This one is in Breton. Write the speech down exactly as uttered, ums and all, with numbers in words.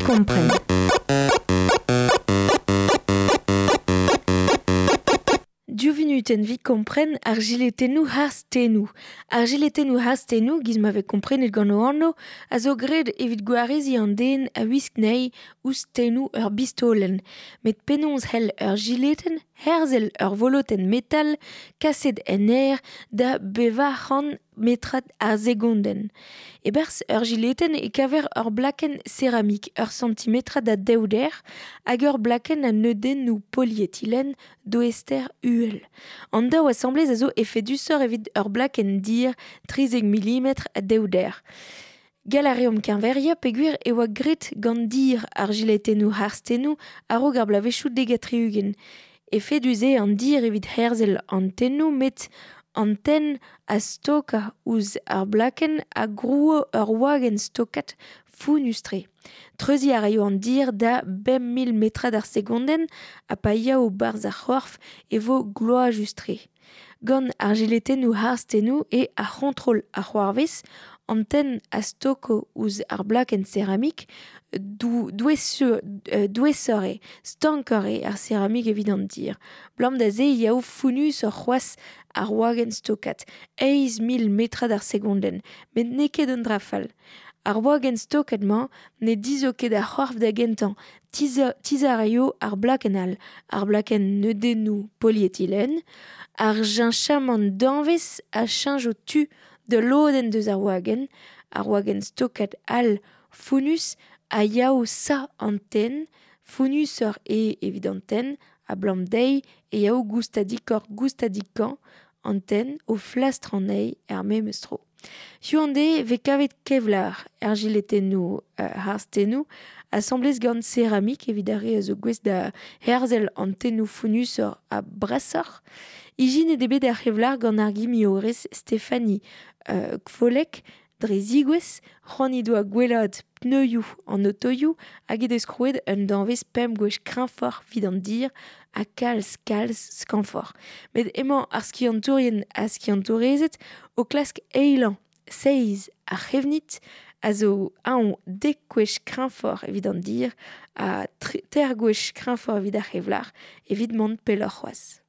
comprenne. Diovinuten vi kompren ar giletennoù hastennoù. Ar giletennoù hastennoù giz m'ave komprenet gant o anno a zo gred evit gouarezi an den a wisk nei oustennoù ur bistolen. Met penons hel ur gileten, herzel ur voloten metal, kaset en air da bevaran metrat ar segonden. E bers ur gileten e kaver ur blaken ceramik ur centimetra da deuder hag ur blaken a neudennoù polyethylen do ester uel. An daou assemblez a zo efedusor evit ur blaken dir trizeg millimetr a deuder. Gal a reom kenveria peguer e oa grit gant dir ar giletennoù harstennoù a-raok ar blavechou degatriugen. Efeduze an dir evit herzel antennoù met antenn a stoka ouz ar blaken a grouo ur wagen stokat founustre. Treuzi a raio an dir da bem mil metrad ar segonden a pa yaou barz ar c'horf e vo gloajustre. Gant ar giletennoù harstennoù e a c'hontrol ar c'hoarvez, antenn a stoko ouz ar blaken ceramik douesore, stankore ar ceramik evit an dir. Blam da ze yaou founus ur c'hoaz ar wagen stokat, eiz mil metrad ar segonden, met neket un drafal. Ar wagen stokat man ne dizo ket ar c'hoarf da gentan, tiz a raio ar blaken all, ar blaken neudennoù polyethylen, ar jinchaman danvez a chanj o tu de loden deus ar wagen, ar wagen stokat all founus a yaou sa antenn, founus ur e evit antenn, a blam deiz e yaou goustadik or goustadikan antenn o flastr an ei er memes tro. Huande ve kavet kevlar er giletennoù uh, harstennoù assemblez gant ceramik evidare a zo gwez da herzel antennoù founus ur a brasor. Ijin e debet er kevlar gant ar gimiorez Stéphanie uh, Kfolek drezigwez, c'hoant a gwelat pneuioù an otoioù hag edes krouet un danvez pem gwech krinfor vid an dir a kalz kalz skanfor. Met emañ ar skiantourien a skiantourezet o klask eilan seiz a c'hevnit a zo aon dek gwech krinfor evit an dir a ter gwech krinfor evit ar c'hevlar evit mont pel ur c'hoaz.